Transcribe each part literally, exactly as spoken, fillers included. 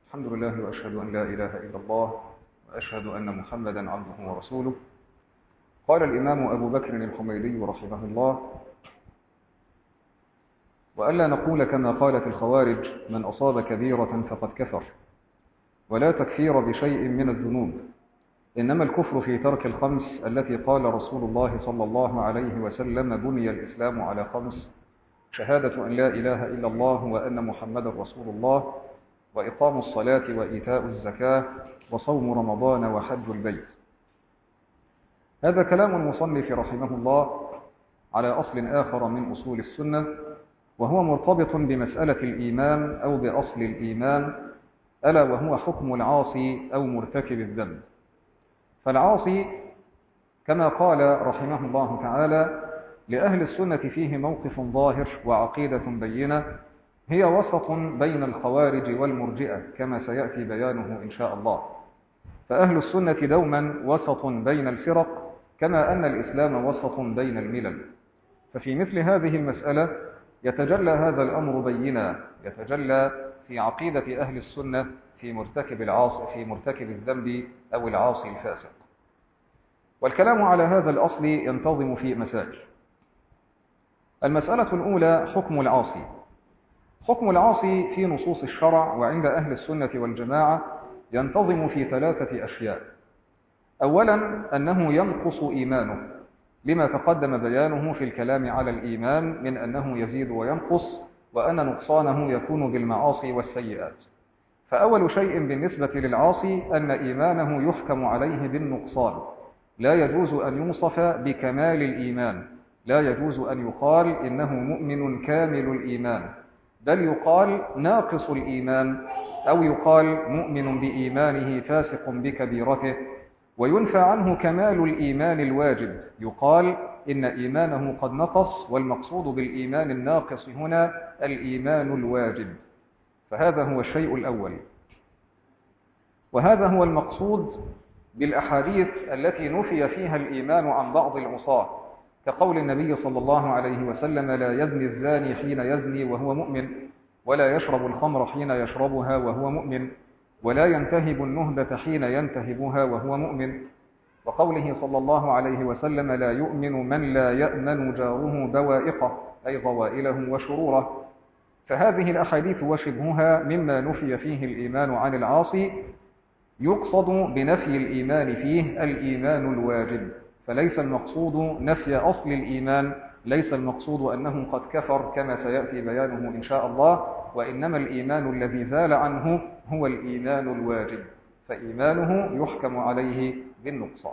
الحمد لله وأشهد أن لا إله إلا الله وأشهد أن محمدا عبده ورسوله. قال الإمام أبو بكر الحميدي رحمه الله: وألا نقول كما قالت الخوارج من أصاب كبيرة فقد كفر، ولا تكفير بشيء من الذنوب، إنما الكفر في ترك الخمس التي قال رسول الله صلى الله عليه وسلم: بني الإسلام على خمس: شهادة أن لا إله إلا الله وأن محمدا رسول الله، وإقام الصلاة وإيتاء الزكاة وصوم رمضان وحج البيت. هذا كلام المصنف رحمه الله على أصل آخر من أصول السنة، وهو مرتبط بمسألة الإيمان أو بأصل الإيمان، ألا وهو حكم العاصي أو مرتكب الذنب. فالعاصي كما قال رحمه الله تعالى لأهل السنة فيه موقف ظاهر وعقيدة بينة، هي وسط بين الخوارج والمرجئة كما سيأتي بيانه إن شاء الله. فأهل السنة دوما وسط بين الفرق، كما أن الإسلام وسط بين الملل. ففي مثل هذه المسألة يتجلى هذا الأمر بينا، يتجلى في عقيدة أهل السنة في مرتكب العاصي في مرتكب الذنب أو العاصي الفاسق. والكلام على هذا الأصل ينتظم في مسائل. المسألة الأولى: حكم العاصي. حكم العاصي في نصوص الشرع وعند أهل السنة والجماعة ينتظم في ثلاثة أشياء. أولا، أنه ينقص إيمانه، لما تقدم بيانه في الكلام على الإيمان من أنه يزيد وينقص، وأن نقصانه يكون بالمعاصي والسيئات. فأول شيء بالنسبة للعاصي أن إيمانه يحكم عليه بالنقصان، لا يجوز أن يوصف بكمال الإيمان، لا يجوز أن يقال إنه مؤمن كامل الإيمان، بل يقال ناقص الإيمان، أو يقال مؤمن بإيمانه فاسق بكبيرته. وينفى عنه كمال الإيمان الواجب، يقال إن إيمانه قد نقص، والمقصود بالإيمان الناقص هنا الإيمان الواجب. فهذا هو الشيء الأول، وهذا هو المقصود بالأحاديث التي نفي فيها الإيمان عن بعض العصاة، كقول النبي صلى الله عليه وسلم: لا يزني الزاني حين يزني وهو مؤمن، ولا يشرب الخمر حين يشربها وهو مؤمن، ولا ينتهب النهبة حين ينتهبها وهو مؤمن. وقوله صلى الله عليه وسلم: لا يؤمن من لا يأمن جاره بوائقه، أي ضوائله وشروره. فهذه الأحاديث وشبهها مما نفي فيه الإيمان عن العاصي، يقصد بنفي الإيمان فيه الإيمان الواجب، فليس المقصود نفي أصل الإيمان، ليس المقصود أنه قد كفر كما سيأتي بيانه إن شاء الله، وإنما الإيمان الذي زال عنه هو الإيمان الواجب، فإيمانه يحكم عليه بالنقصان.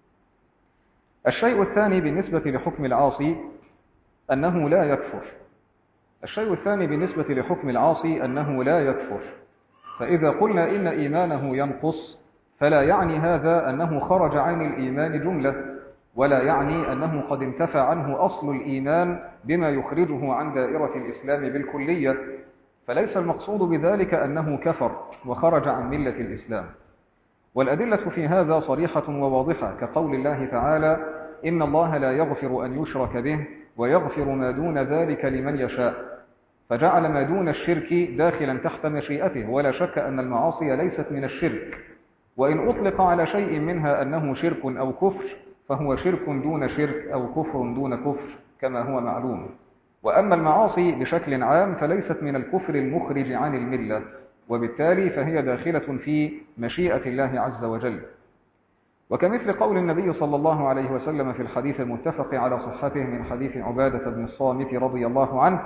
الشيء الثاني بالنسبة لحكم العاصي أنه لا يكفر. الشيء الثاني بالنسبة لحكم العاصي أنه لا يكفر. فإذا قلنا إن إيمانه ينقص، فلا يعني هذا أنه خرج عن الإيمان جملة، ولا يعني أنه قد انتفى عنه أصل الإيمان بما يخرجه عن دائرة الإسلام بالكلية. فليس المقصود بذلك أنه كفر وخرج عن ملة الإسلام. والأدلة في هذا صريحة وواضحة، كقول الله تعالى: إن الله لا يغفر أن يشرك به ويغفر ما دون ذلك لمن يشاء. فجعل ما دون الشرك داخلا تحت مشيئته، ولا شك أن المعاصي ليست من الشرك، وإن أطلق على شيء منها أنه شرك أو كفر فهو شرك دون شرك أو كفر دون كفر كما هو معلوم. وأما المعاصي بشكل عام فليست من الكفر المخرج عن الملة، وبالتالي فهي داخلة في مشيئة الله عز وجل. وكمثل قول النبي صلى الله عليه وسلم في الحديث المتفق على صحته من حديث عبادة بن الصامت رضي الله عنه: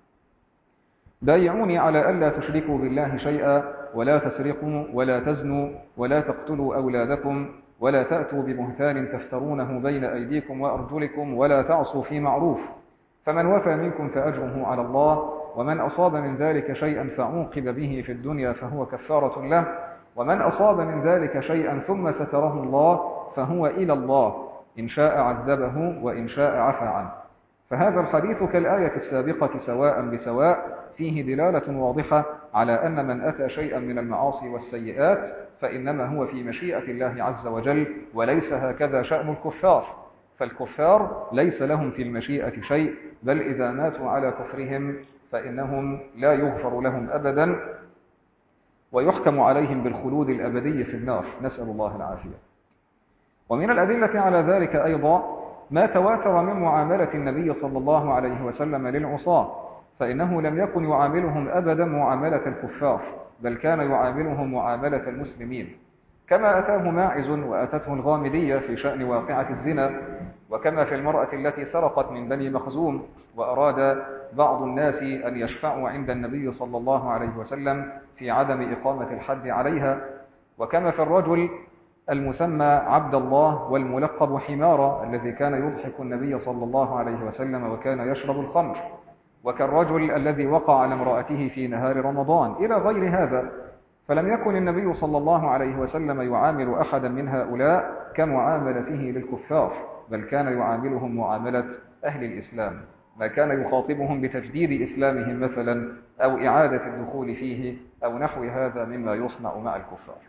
بايعوني على ألا تشركوا بالله شيئا، ولا تسرقوا، ولا تزنوا، ولا تقتلوا أولادكم، ولا تأتوا ببهتان تفترونه بين أيديكم وأرجلكم، ولا تعصوا في معروف، فمن وفى منكم فأجره على الله، ومن أصاب من ذلك شيئا فعوقب به في الدنيا فهو كفارة له، ومن أصاب من ذلك شيئا ثم ستره الله فهو إلى الله، إن شاء عذبه وإن شاء عفى عنه. فهذا الحديث كالآية السابقة سواء بسواء، فيه دلالة واضحة على أن من أتى شيئا من المعاصي والسيئات فإنما هو في مشيئة الله عز وجل، وليس هكذا شأن الكفار. فالكفار ليس لهم في المشيئة شيء، بل إذا ماتوا على كفرهم فإنهم لا يغفر لهم أبدا، ويحكم عليهم بالخلود الأبدي في النار، نسأل الله العافية. ومن الأدلة على ذلك أيضا ما تواتر من معاملة النبي صلى الله عليه وسلم للعصاة، فإنه لم يكن يعاملهم أبدا معاملة الكفار، بل كان يعاملهم معاملة المسلمين، كما أتاه ماعز وأتته الغامدية في شأن واقعة الزنا، وكما في المرأة التي سرقت من بني مخزوم وأراد بعض الناس أن يشفعوا عند النبي صلى الله عليه وسلم في عدم إقامة الحد عليها، وكما في الرجل المسمى عبد الله والملقب حمارة الذي كان يضحك النبي صلى الله عليه وسلم وكان يشرب الخمر، وكالرجل الذي وقع على امرأته في نهار رمضان إلى غير هذا. فلم يكن النبي صلى الله عليه وسلم يعامل أحدا من هؤلاء كمعاملته للكفار، بل كان يعاملهم معاملة أهل الإسلام، ما كان يخاطبهم بتجديد إسلامهم مثلا أو إعادة الدخول فيه أو نحو هذا مما يصنع مع الكفار.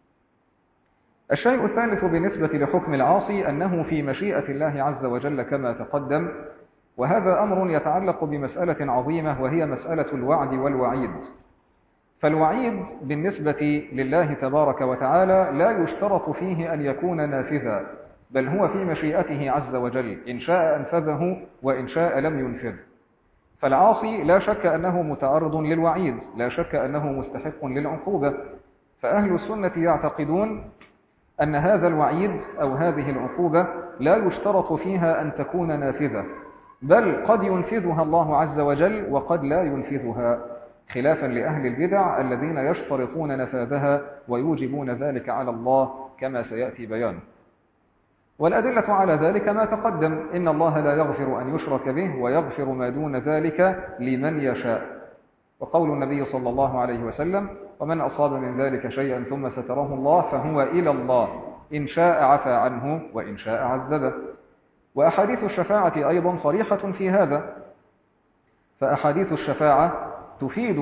الشيء الثالث بالنسبة لحكم العاصي أنه في مشيئة الله عز وجل كما تقدم، وهذا أمر يتعلق بمسألة عظيمة وهي مسألة الوعد والوعيد. فالوعيد بالنسبة لله تبارك وتعالى لا يشترط فيه أن يكون نافذا، بل هو في مشيئته عز وجل، إن شاء أنفذه وإن شاء لم ينفذ. فالعاصي لا شك أنه متعرض للوعيد، لا شك أنه مستحق للعقوبة. فأهل السنة يعتقدون أن هذا الوعيد أو هذه العقوبة لا يشترط فيها أن تكون نافذة، بل قد ينفذها الله عز وجل وقد لا ينفذها، خلافا لأهل البدع الذين يشترطون نفاذها ويوجبون ذلك على الله كما سيأتي بيانه. والأدلة على ذلك ما تقدم، إن الله لا يغفر أن يشرك به ويغفر ما دون ذلك لمن يشاء، وقول النبي صلى الله عليه وسلم: ومن أصاب من ذلك شيئا ثم ستره الله فهو إلى الله، إن شاء عفى عنه وإن شاء عذبه. وأحاديث الشفاعة أيضا صريحة في هذا، فأحاديث الشفاعة تفيد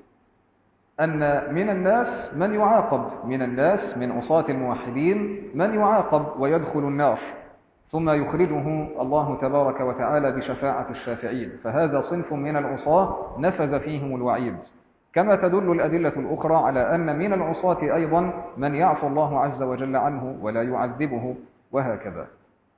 أن من الناس من يعاقب، من الناس من عصاة الموحدين من يعاقب ويدخل النار ثم يخرجه الله تبارك وتعالى بشفاعة الشافعين، فهذا صنف من العصاة نفذ فيهم الوعيد، كما تدل الأدلة الأخرى على أن من العصاة أيضا من يعفو الله عز وجل عنه ولا يعذبه، وهكذا.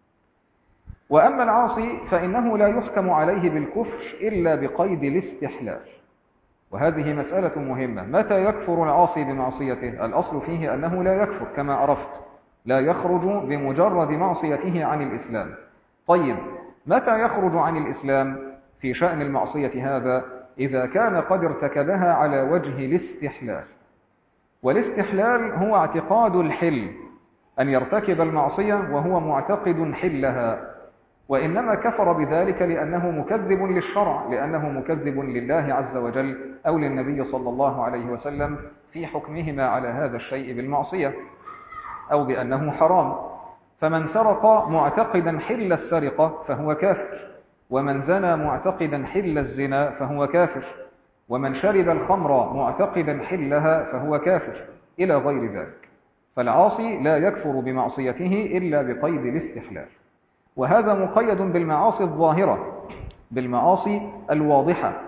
وأما العاصي فإنه لا يحكم عليه بالكفر إلا بقيد الاستحلال، وهذه مسألة مهمة. متى يكفر العاصي بمعصيته؟ الأصل فيه أنه لا يكفر كما عرفت، لا يخرج بمجرد معصيته عن الإسلام. طيب، متى يخرج عن الإسلام في شأن المعصية هذا؟ إذا كان قد ارتكبها على وجه الاستحلال. والاستحلال هو اعتقاد الحل، أن يرتكب المعصية وهو معتقد حلها، وإنما كفر بذلك لأنه مكذب للشرع، لأنه مكذب لله عز وجل أو للنبي صلى الله عليه وسلم في حكمهما على هذا الشيء بالمعصية أو بأنه حرام. فمن سرق معتقدا حل السرقة فهو كافر، ومن زنى معتقدا حل الزنا فهو كافر، ومن شرب الخمر معتقدا حلها فهو كافر، إلى غير ذلك. فالعاصي لا يكفر بمعصيته إلا بقيد الاستحلال، وهذا مقيد بالمعاصي الظاهرة، بالمعاصي الواضحة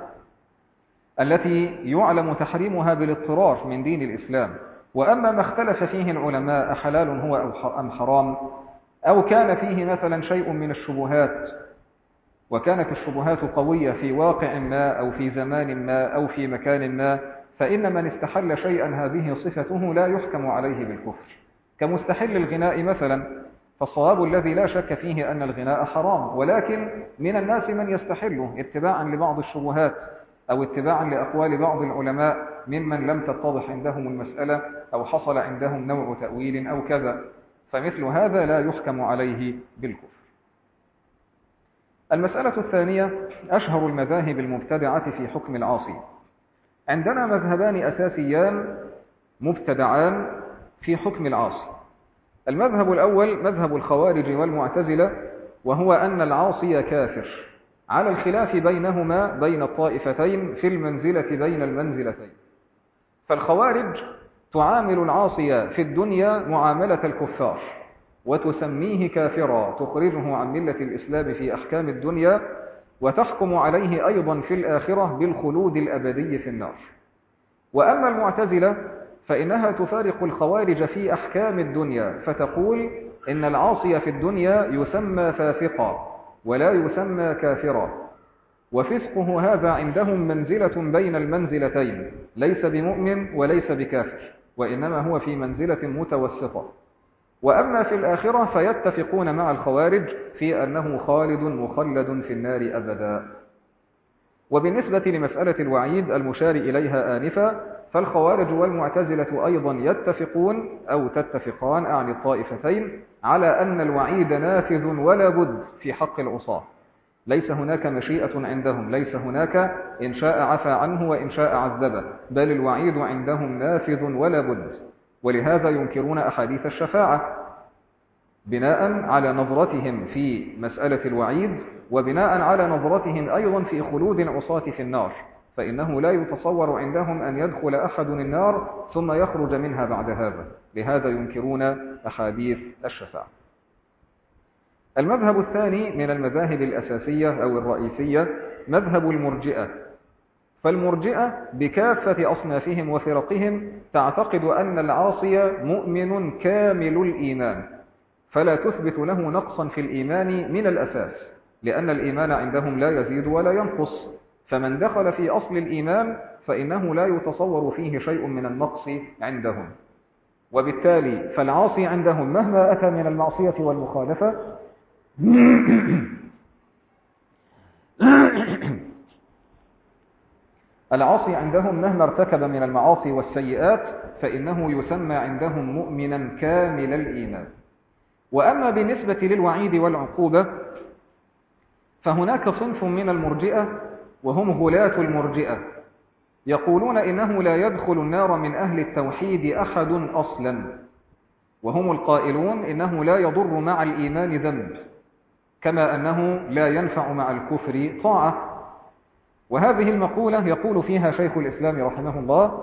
التي يعلم تحريمها بالاضطرار من دين الإسلام. وأما ما اختلف فيه العلماء أحلال هو أم حرام، أو كان فيه مثلا شيء من الشبهات، وكانت الشبهات قوية في واقع ما أو في زمان ما أو في مكان ما، فإن من استحل شيئا هذه صفته لا يحكم عليه بالكفر، كمستحل الغناء مثلا. فالصواب الذي لا شك فيه أن الغناء حرام، ولكن من الناس من يستحله اتباعا لبعض الشبهات أو اتباعا لأقوال بعض العلماء ممن لم تتضح عندهم المسألة أو حصل عندهم نوع تأويل أو كذا، فمثل هذا لا يحكم عليه بالكفر. المسألة الثانية أشهر المذاهب المبتدعة في حكم العاصي. عندنا مذهبان أساسيان مبتدعان في حكم العاصي. المذهب الأول مذهب الخوارج والمعتزلة، وهو أن العاصي كافر، على الخلاف بينهما بين الطائفتين في المنزلة بين المنزلتين. فالخوارج تعامل العاصي في الدنيا معاملة الكفار، وتسميه كافرا، تخرجه عن ملة الإسلام في أحكام الدنيا، وتحكم عليه أيضا في الآخرة بالخلود الأبدي في النار. وأما المعتزلة فإنها تفارق الخوارج في أحكام الدنيا، فتقول إن العاصي في الدنيا يسمى فاسقا ولا يسمى كافرا، وفسقه هذا عندهم منزلة بين المنزلتين، ليس بمؤمن وليس بكافر، وإنما هو في منزلة متوسطة. وأما في الآخرة فيتفقون مع الخوارج في أنه خالد مخلد في النار أبدا. وبالنسبة لمسألة الوعيد المشار إليها آنفا، فالخوارج والمعتزلة أيضا يتفقون أو تتفقان أعني الطائفتين على أن الوعيد نافذ ولا بد في حق العصاة، ليس هناك مشيئة عندهم، ليس هناك إن شاء عفى عنه وإن شاء عذبه، بل الوعيد عندهم نافذ ولا بد. ولهذا ينكرون أحاديث الشفاعة بناء على نظرتهم في مسألة الوعيد، وبناء على نظرتهم أيضا في خلود العصاة في النار، فإنه لا يتصور عندهم أن يدخل أحد النار ثم يخرج منها بعد هذا، لهذا ينكرون أحاديث الشفاعة. المذهب الثاني من المذاهب الأساسية أو الرئيسية مذهب المرجئة. فالمرجئة بكافة أصنافهم وفرقهم تعتقد أن العاصي مؤمن كامل الإيمان، فلا تثبت له نقصا في الإيمان من الأساس، لأن الإيمان عندهم لا يزيد ولا ينقص، فمن دخل في أصل الإيمان فإنه لا يتصور فيه شيء من النقص عندهم. وبالتالي فالعاصي عندهم مهما أتى من المعصية والمخالفة العاصي عندهم مهما ارتكب من المعاصي والسيئات فإنه يسمى عندهم مؤمنا كامل الإيمان. وأما بالنسبة للوعيد والعقوبة فهناك صنف من المرجئة وهم غلاة المرجئة، يقولون إنه لا يدخل النار من أهل التوحيد أحد أصلا، وهم القائلون إنه لا يضر مع الإيمان ذنب كما أنه لا ينفع مع الكفر طاعة. وهذه المقولة يقول فيها شيخ الإسلام رحمه الله: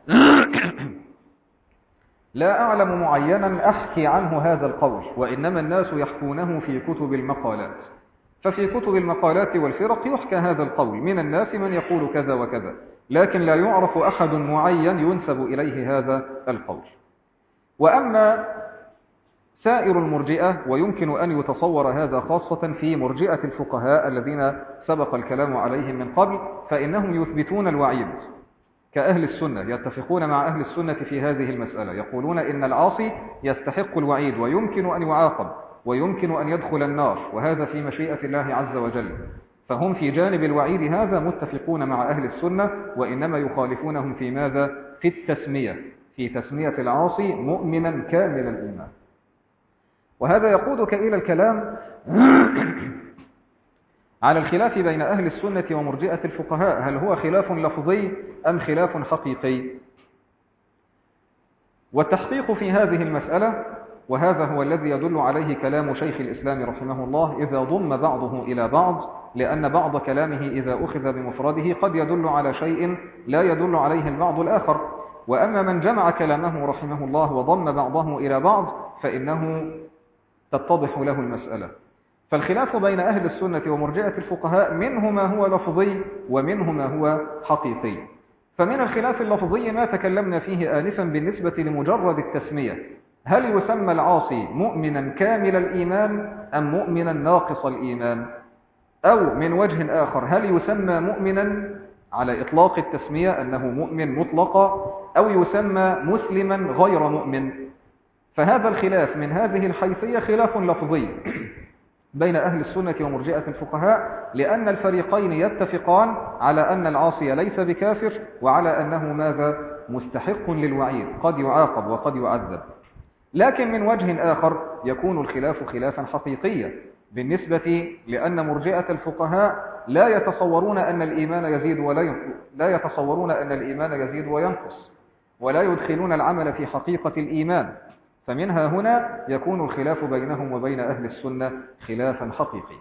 لا أعلم معينا أحكي عنه هذا القول، وإنما الناس يحكونه في كتب المقالات. ففي كتب المقالات والفرق يحكى هذا القول، من الناس من يقول كذا وكذا، لكن لا يعرف أحد معين ينسب إليه هذا القول. وأما سائر المرجئة، ويمكن أن يتصور هذا خاصة في مرجئة الفقهاء الذين سبق الكلام عليهم من قبل، فإنهم يثبتون الوعيد كأهل السنة، يتفقون مع أهل السنة في هذه المسألة، يقولون إن العاصي يستحق الوعيد ويمكن أن يعاقب ويمكن أن يدخل النار، وهذا في مشيئة الله عز وجل. فهم في جانب الوعيد هذا متفقون مع أهل السنة، وإنما يخالفونهم في ماذا؟ في التسمية، في تسمية العاصي مؤمنا كامل الإيمان. وهذا يقودك إلى الكلام على الخلاف بين أهل السنة ومرجئة الفقهاء، هل هو خلاف لفظي أم خلاف حقيقي؟ والتحقيق في هذه المسألة، وهذا هو الذي يدل عليه كلام شيخ الإسلام رحمه الله إذا ضم بعضه إلى بعض، لأن بعض كلامه إذا أخذ بمفرده قد يدل على شيء لا يدل عليه البعض الآخر. وأما من جمع كلامه رحمه الله وضم بعضه إلى بعض فإنه تتضح له المسألة. فالخلاف بين أهل السنة ومرجئة الفقهاء منه ما هو لفظي ومنه ما هو حقيقي. فمن الخلاف اللفظي ما تكلمنا فيه آنفا بالنسبة لمجرد التسمية، هل يسمى العاصي مؤمنا كامل الإيمان أم مؤمنا ناقص الإيمان؟ أو من وجه آخر، هل يسمى مؤمنا على إطلاق التسمية أنه مؤمن مطلقا، أو يسمى مسلما غير مؤمن؟ فهذا الخلاف من هذه الحيثية خلاف لفظي بين أهل السنة ومرجئة الفقهاء، لأن الفريقين يتفقان على أن العاصي ليس بكافر، وعلى أنه ماذا؟ مستحق للوعيد، قد يعاقب وقد يعذب. لكن من وجه آخر يكون الخلاف خلافا حقيقيا بالنسبة لأن مرجئة الفقهاء لا يتصورون أن الإيمان يزيد ولا ينقص، لا يتصورون أن الإيمان يزيد وينقص، ولا يدخلون العمل في حقيقة الإيمان. فمنها هنا يكون الخلاف بينهم وبين أهل السنة خلافا حقيقيا.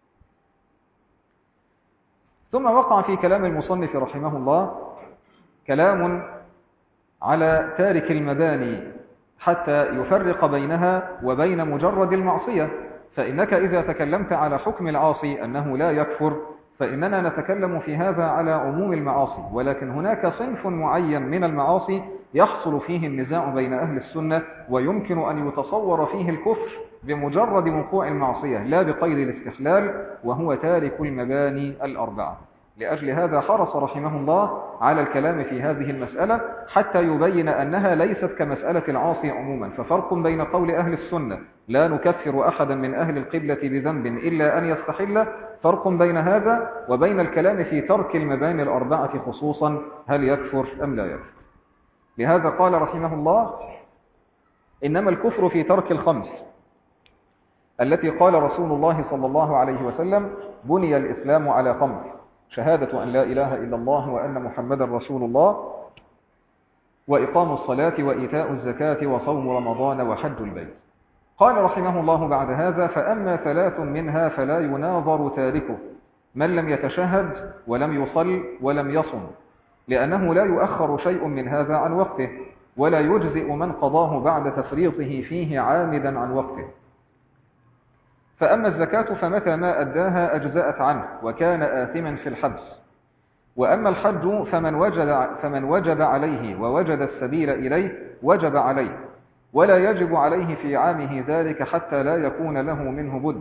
ثم وقع في كلام المصنف رحمه الله كلام على تارك المباني حتى يفرق بينها وبين مجرد المعصية. فإنك إذا تكلمت على حكم العاصي أنه لا يكفر فإننا نتكلم في هذا على عموم المعاصي، ولكن هناك صنف معين من المعاصي يحصل فيه النزاع بين أهل السنة، ويمكن أن يتصور فيه الكفر بمجرد وقوع المعصية لا بقيد الاستحلال، وهو تارك المباني الأربعة. لأجل هذا حرص رحمه الله على الكلام في هذه المسألة حتى يبين أنها ليست كمسألة العاصي عموما. ففرق بين قول أهل السنة لا نكفر أحدا من أهل القبلة بذنب إلا أن يستحل، فرق بين هذا وبين الكلام في ترك المباني الأربعة خصوصا، هل يكفر أم لا يكفر. لهذا قال رحمه الله: إنما الكفر في ترك الخمس التي قال رسول الله صلى الله عليه وسلم: بني الإسلام على خمس: شهادة أن لا إله إلا الله وأن محمدا رسول الله، وإقام الصلاة وإيتاء الزكاة وصوم رمضان وحج البيت. قال رحمه الله بعد هذا: فأما ثلاث منها فلا يناظر تاركه، من لم يتشهد ولم يصل ولم يصم، لأنه لا يؤخر شيء من هذا عن وقته، ولا يجزئ من قضاه بعد تفريطه فيه عامدا عن وقته. فأما الزكاة فمتى ما أداها أجزأت عنه وكان آثما في الحبس. وأما الحج فمن وجد, فمن وجب عليه ووجد السبيل إليه وجب عليه، ولا يجب عليه في عامه ذلك حتى لا يكون له منه بد.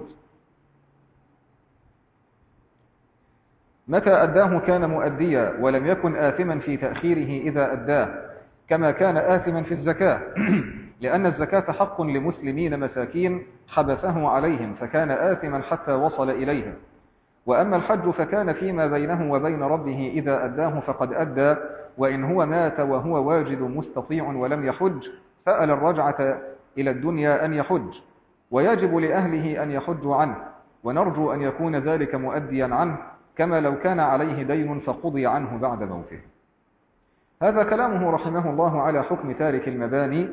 متى أداه كان مؤديا ولم يكن آثما في تأخيره إذا أداه، كما كان آثما في الزكاة لأن الزكاة حق لمسلمين مساكين حبسه عليهم، فكان آثما حتى وصل إليهم. وأما الحج فكان فيما بينه وبين ربه، إذا أداه فقد أدى، وإن هو مات وهو واجد مستطيع ولم يحج سأل الرجعة إلى الدنيا أن يحج، ويجب لأهله أن يحجوا عنه، ونرجو أن يكون ذلك مؤديا عنه، كما لو كان عليه دين فقضي عنه بعد موته. هذا كلامه رحمه الله على حكم تارك المباني،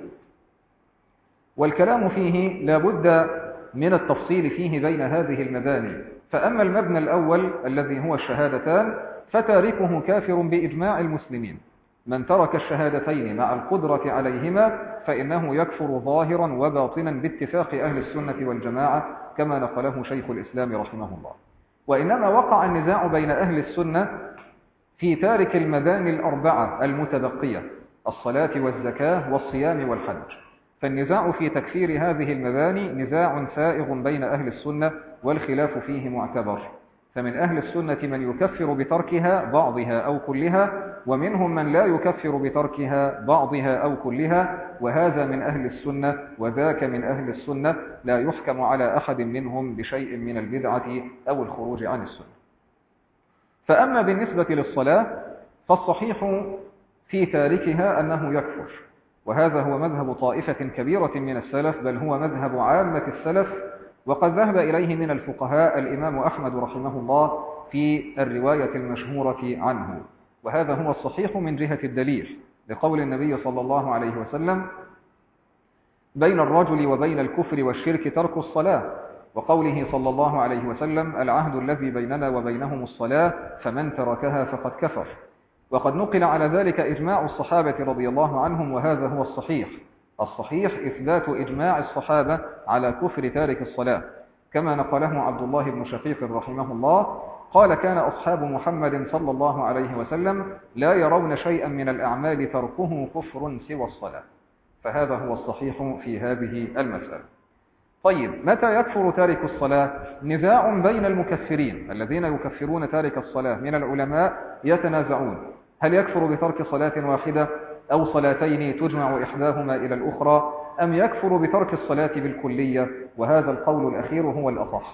والكلام فيه لا بد من التفصيل فيه بين هذه المباني. فأما المبنى الأول الذي هو الشهادتان فتاركه كافر بإجماع المسلمين، من ترك الشهادتين مع القدرة عليهما فإنه يكفر ظاهرا وباطنا باتفاق أهل السنة والجماعة، كما نقله شيخ الإسلام رحمه الله. وإنما وقع النزاع بين أهل السنة في تارك المباني الأربعة المتبقية: الصلاة والزكاة والصيام والحج. فالنزاع في تكفير هذه المباني نزاع سائغ بين أهل السنة، والخلاف فيه معتبر. فمن أهل السنة من يكفر بتركها بعضها أو كلها، ومنهم من لا يكفر بتركها بعضها أو كلها، وهذا من أهل السنة وذاك من أهل السنة، لا يحكم على أحد منهم بشيء من البدعة أو الخروج عن السنة. فأما بالنسبة للصلاة فالصحيح في تاركها أنه يكفر، وهذا هو مذهب طائفة كبيرة من السلف، بل هو مذهب عامة السلف، وقد ذهب إليه من الفقهاء الإمام أحمد رحمه الله في الرواية المشهورة عنه. وهذا هو الصحيح من جهة الدليل، لقول النبي صلى الله عليه وسلم: بين الرجل وبين الكفر والشرك ترك الصلاة، وقوله صلى الله عليه وسلم: العهد الذي بيننا وبينهم الصلاة فمن تركها فقد كفر. وقد نقل على ذلك إجماع الصحابة رضي الله عنهم، وهذا هو الصحيح. الصحيح إثبات إجماع الصحابة على كفر تارك الصلاة، كما نقله عبد الله بن شقيق رحمه الله قال: كان أصحاب محمد صلى الله عليه وسلم لا يرون شيئا من الأعمال تركه كفر سوى الصلاة. فهذا هو الصحيح في هذه المسألة. طيب، متى يكفر تارك الصلاة؟ نزاع بين المكفرين الذين يكفرون تارك الصلاة من العلماء، يتنازعون: هل يكفر بترك صلاة واحدة أو صلاتين تجمع إحداهما إلى الأخرى، أم يكفر بترك الصلاة بالكلية؟ وهذا القول الأخير هو الأصح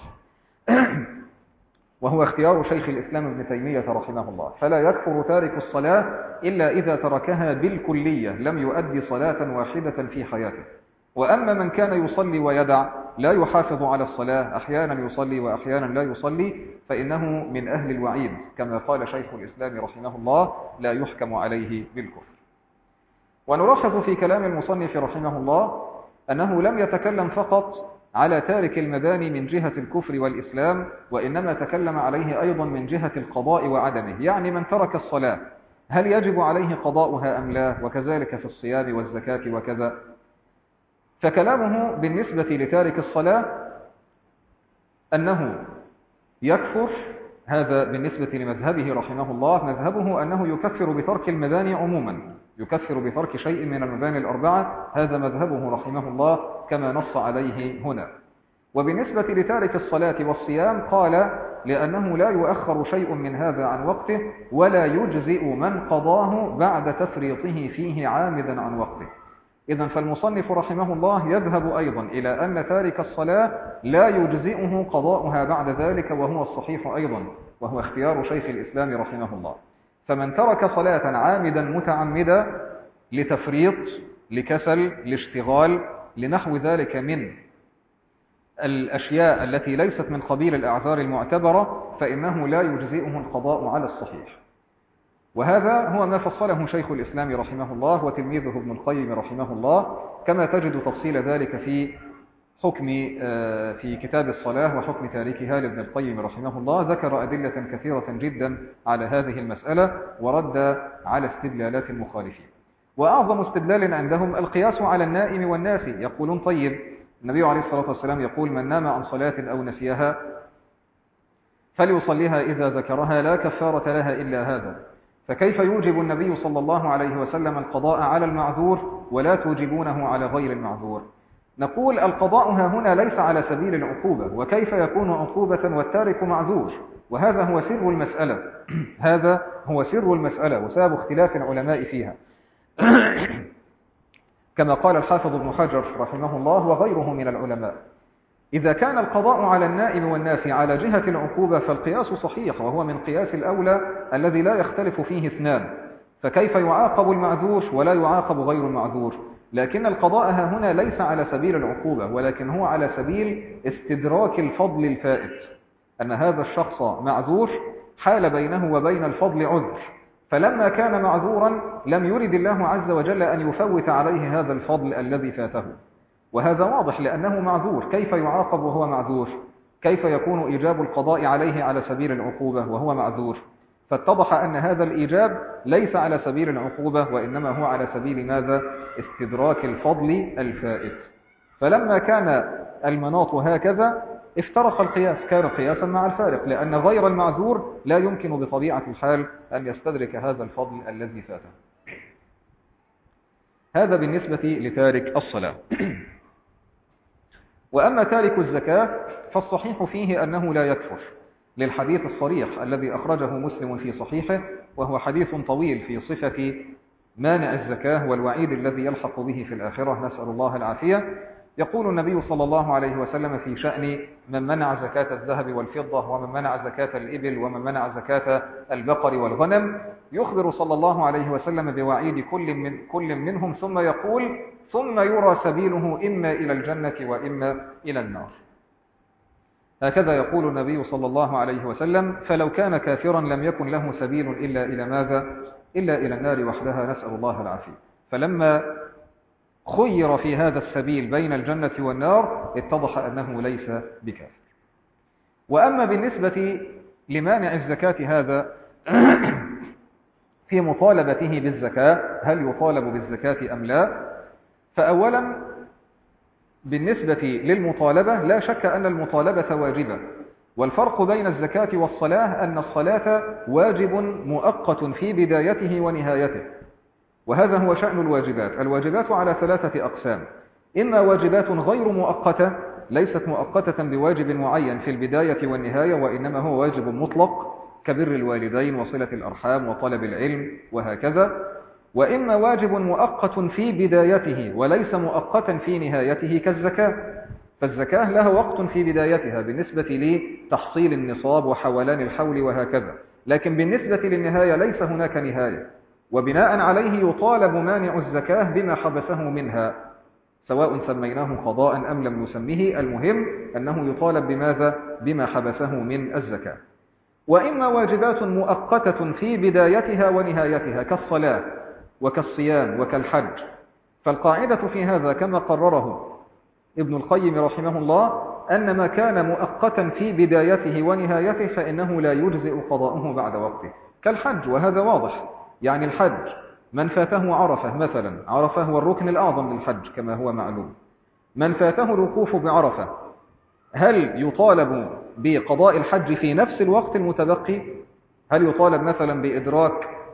وهو اختيار شيخ الإسلام ابن تيمية رحمه الله. فلا يكفر تارك الصلاة إلا إذا تركها بالكلية، لم يؤدي صلاة واحدة في حياته. وأما من كان يصلي ويدع، لا يحافظ على الصلاة، أحيانا يصلي وأحيانا لا يصلي، فإنه من أهل الوعيد، كما قال شيخ الإسلام رحمه الله: لا يحكم عليه بالكفر. ونلاحظ في كلام المصنف رحمه الله أنه لم يتكلم فقط على تارك المباني من جهة الكفر والإسلام، وإنما تكلم عليه أيضا من جهة القضاء وعدمه، يعني من ترك الصلاة هل يجب عليه قضاؤها أم لا، وكذلك في الصيام والزكاة وكذا. فكلامه بالنسبة لتارك الصلاة أنه يكفر، هذا بالنسبة لمذهبه رحمه الله، مذهبه أنه يكفر بترك المباني عموما، يكفر بترك شيء من المباني الأربعة، هذا مذهبه رحمه الله كما نص عليه هنا. وبالنسبة لتارك الصلاة والصيام قال لأنه لا يؤخر شيء من هذا عن وقته، ولا يجزئ من قضاه بعد تفريطه فيه عامدا عن وقته. إذن فالمصنف رحمه الله يذهب أيضا إلى أن تارك الصلاة لا يجزئه قضاؤها بعد ذلك، وهو الصحيح أيضا، وهو اختيار شيخ الإسلام رحمه الله. فمن ترك صلاة عامدا متعمدا لتفريط، لكسل، لاشتغال، لنحو ذلك من الأشياء التي ليست من قبيل الأعذار المعتبرة، فإنه لا يجزئه القضاء على الصحيح. وهذا هو ما فصله شيخ الإسلام رحمه الله وتلميذه ابن القيم رحمه الله، كما تجد تفصيل ذلك في حكم في كتاب الصلاة وحكم تاركها لابن القيم رحمه الله. ذكر أدلة كثيرة جدا على هذه المسألة ورد على استدلالات المخالفين. وأعظم استدلال عندهم القياس على النائم والناسي. يقولون طيب النبي عليه الصلاة والسلام يقول من نام عن صلاة أو نسيها فليصليها إذا ذكرها لا كفارة لها إلا هذا، فكيف يوجب النبي صلى الله عليه وسلم القضاء على المعذور ولا توجبونه على غير المعذور؟ نقول القضاء ها هنا ليس على سبيل العقوبة، وكيف يكون عقوبة والتارك معذور؟ وهذا هو سر المسألة هذا هو سر المسألة وسبب اختلاف العلماء فيها. كما قال الحافظ ابن حجر رحمه الله وغيره من العلماء: إذا كان القضاء على النائم والناس على جهة العقوبة فالقياس صحيح، وهو من قياس الأولى الذي لا يختلف فيه اثنان، فكيف يعاقب المعذور ولا يعاقب غير المعذور؟ لكن القضاء ها هنا ليس على سبيل العقوبة، ولكن هو على سبيل استدراك الفضل الفائت، أن هذا الشخص معذور حال بينه وبين الفضل عذر، فلما كان معذورا لم يرد الله عز وجل أن يفوت عليه هذا الفضل الذي فاته، وهذا واضح لأنه معذور. كيف يعاقب وهو معذور؟ كيف يكون إيجاب القضاء عليه على سبيل العقوبة وهو معذور؟ فاتضح أن هذا الإيجاب ليس على سبيل العقوبة، وإنما هو على سبيل ماذا؟ استدراك الفضل الفائت. فلما كان المناط هكذا افترق القياس، كان قياسا مع الفارق، لأن غير المعذور لا يمكن بطبيعة الحال أن يستدرك هذا الفضل الذي فاته. هذا بالنسبة لتارك الصلاة. وأما تارك الزكاة فالصحيح فيه أنه لا يكفر، للحديث الصريح الذي أخرجه مسلم في صحيحه، وهو حديث طويل في صفة مانع الزكاة والوعيد الذي يلحق به في الآخرة، نسأل الله العافية. يقول النبي صلى الله عليه وسلم في شأن من منع زكاة الذهب والفضة، ومن منع زكاة الإبل، ومن منع زكاة البقر والغنم، يخبر صلى الله عليه وسلم بوعيد كل, من كل منهم، ثم يقول: ثم يرى سبيله إما إلى الجنة وإما إلى النار. هكذا يقول النبي صلى الله عليه وسلم: فلو كان كافرا لم يكن له سبيل إلا إلى ماذا؟ إلا إلى النار وحدها، نسأل الله العافية. فلما خير في هذا السبيل بين الجنة والنار اتضح أنه ليس بكافر. وأما بالنسبة لمانع الزكاة هذا في مطالبته بالزكاة، هل يطالب بالزكاة أم لا؟ فأولا بالنسبة للمطالبة لا شك أن المطالبة واجبة، والفرق بين الزكاة والصلاة أن الصلاة واجب مؤقت في بدايته ونهايته، وهذا هو شأن الواجبات. الواجبات على ثلاثة أقسام: إما واجبات غير مؤقتة ليست مؤقتة بواجب معين في البداية والنهاية، وإنما هو واجب مطلق كبر الوالدين وصلة الأرحام وطلب العلم وهكذا، وإما واجب مؤقت في بدايته وليس مؤقتا في نهايته كالزكاة، فالزكاة لها وقت في بدايتها بالنسبة لتحصيل النصاب وحولان الحول وهكذا، لكن بالنسبة للنهاية ليس هناك نهاية، وبناء عليه يطالب مانع الزكاة بما حبسه منها، سواء سميناه قضاء أم لم نسميه، المهم أنه يطالب بماذا؟ بما حبسه من الزكاة. وإما واجبات مؤقتة في بدايتها ونهايتها كالصلاة وكالصيام وكالحج، فالقاعدة في هذا كما قرره ابن القيم رحمه الله أن ما كان مؤقتا في بدايته ونهايته فإنه لا يجزئ قضاؤه بعد وقته، كالحج، وهذا واضح. يعني الحج من فاته عرفة مثلا، عرفة هو الركن الأعظم للحج كما هو معلوم، من فاته الوقوف بعرفة هل يطالب بقضاء الحج في نفس الوقت المتبقي؟ هل يطالب مثلا بإدراك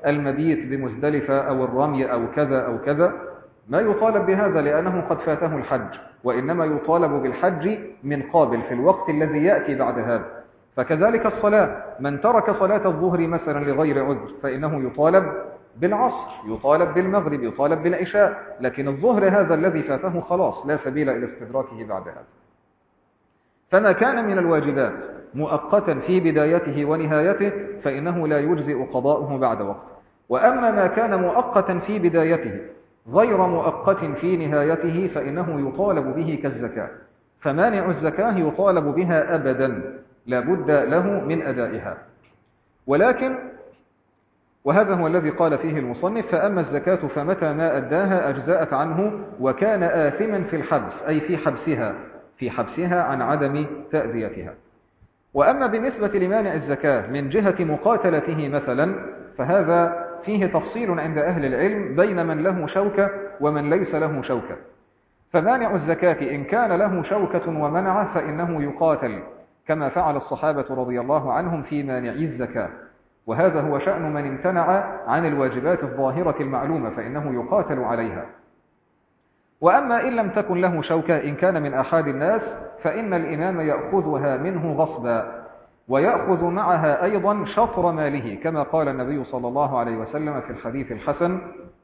المبيت بمزدلفة أو الرمي أو كذا أو كذا، ما يطالب بهذا لأنه قد فاته الحج، وإنما يطالب بالحج من قابل في الوقت الذي يأتي بعد هذا. فكذلك الصلاة، من ترك صلاة الظهر مثلا لغير عذر فإنه يطالب بالعصر، يطالب بالمغرب، يطالب بالعشاء، لكن الظهر هذا الذي فاته خلاص لا سبيل إلى استدراكه بعد هذا. فما كان من الواجبات مؤقتا في بدايته ونهايته فإنه لا يجزئ قضاؤه بعد وقت. وأما ما كان مؤقتا في بدايته غير مؤقت في نهايته فإنه يطالب به كالزكاة، فمانع الزكاة يطالب بها أبدا لا بد له من أدائها. ولكن وهذا هو الذي قال فيه المصنف: فأما الزكاة فمتى ما أداها أجزأت عنه وكان آثما في الحبس، أي في حبسها في حبسها عن عدم تأديتها. وأما بالنسبة لمانع الزكاة من جهة مقاتلته مثلا فهذا فيه تفصيل عند أهل العلم بين من له شوكة ومن ليس له شوكة. فمانع الزكاة إن كان له شوكة ومنعه فإنه يقاتل كما فعل الصحابة رضي الله عنهم في مانعي الزكاة، وهذا هو شأن من امتنع عن الواجبات الظاهرة المعلومة فإنه يقاتل عليها. وأما إن لم تكن له شوكة إن كان من أحد الناس فإن الإمام يأخذها منه غصبا، ويأخذ معها أيضا شطر ماله كما قال النبي صلى الله عليه وسلم في الحديث الحسن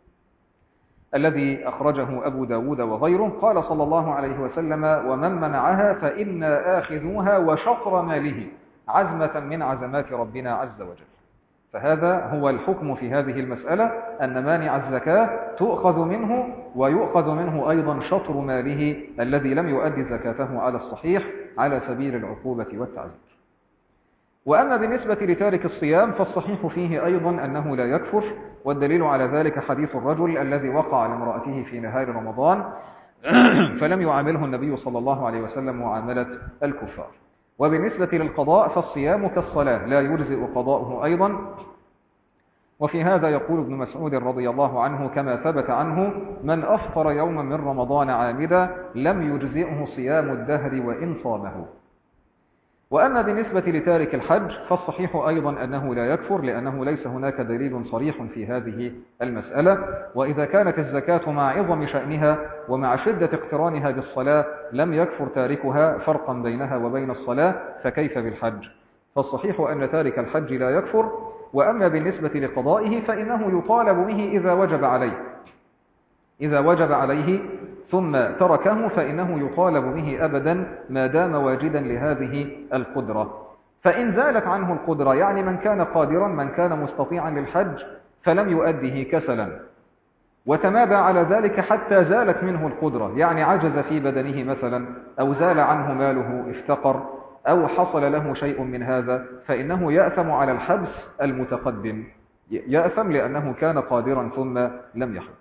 الذي أخرجه أبو داود وغيره، قال صلى الله عليه وسلم: ومن منعها فإنا آخذوها وشطر ماله عزمة من عزمات ربنا عز وجل. فهذا هو الحكم في هذه المسألة، أن مانع الزكاة تؤخذ منه ويؤخذ منه أيضا شطر ماله الذي لم يؤدي زكاته على الصحيح على سبيل العقوبة والتعزير. وأما بالنسبة لتارك الصيام فالصحيح فيه أيضا أنه لا يكفر، والدليل على ذلك حديث الرجل الذي وقع لامرأته في نهار رمضان فلم يعامله النبي صلى الله عليه وسلم معاملة الكفار. وبالنسبة للقضاء فالصيام كالصلاة لا يجزئ قضاؤه أيضا، وفي هذا يقول ابن مسعود رضي الله عنه كما ثبت عنه: من أفطر يوما من رمضان عامدا لم يجزئه صيام الدهر وإن صامه. وأما بالنسبة لتارك الحج فالصحيح أيضا أنه لا يكفر، لأنه ليس هناك دليل صريح في هذه المسألة. وإذا كانت الزكاة مع عظم شأنها ومع شدة اقترانها بالصلاة لم يكفر تاركها فرقا بينها وبين الصلاة، فكيف بالحج؟ فالصحيح أن تارك الحج لا يكفر. وأما بالنسبة لقضائه فإنه يطالب به إذا وجب عليه إذا وجب عليه ثم تركه فإنه يطالب به أبدا ما دام واجدا لهذه القدرة. فإن زالت عنه القدرة، يعني من كان قادرا من كان مستطيعا للحج فلم يؤده كسلا وتمادى على ذلك حتى زالت منه القدرة، يعني عجز في بدنه مثلا أو زال عنه ماله افتقر أو حصل له شيء من هذا، فإنه يأثم على الحبس المتقدم، يأثم لأنه كان قادرا ثم لم يحج.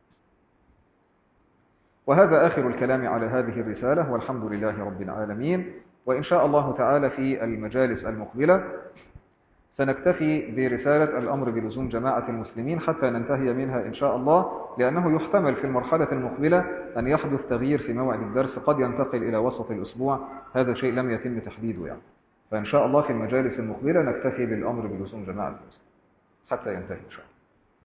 وهذا آخر الكلام على هذه الرسالة، والحمد لله رب العالمين. وإن شاء الله تعالى في المجالس المقبلة سنكتفي برسالة الأمر بلزوم جماعة المسلمين حتى ننتهي منها إن شاء الله، لأنه يحتمل في المرحلة المقبلة أن يحدث تغيير في موعد الدرس، قد ينتقل إلى وسط الأسبوع، هذا شيء لم يتم تحديده يعني. فإن شاء الله في المجالس المقبلة نكتفي بالأمر بلزوم جماعة المسلمين حتى ينتهي إن شاء الله.